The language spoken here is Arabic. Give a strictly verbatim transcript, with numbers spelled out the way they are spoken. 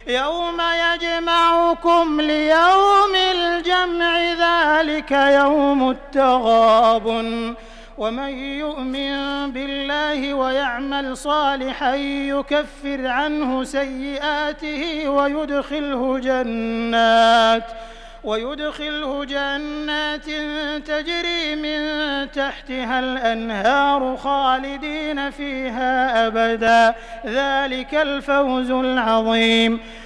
يوم يجمعكم ليوم الجمع ذلك يوم التغابن ومن يؤمن بالله ويعمل صالحا يكفر عنه سيئاته ويدخله جنات ويدخله جنات تجري من تحتها الأنهار خالدين فيها أبدا ذلك الفوز العظيم.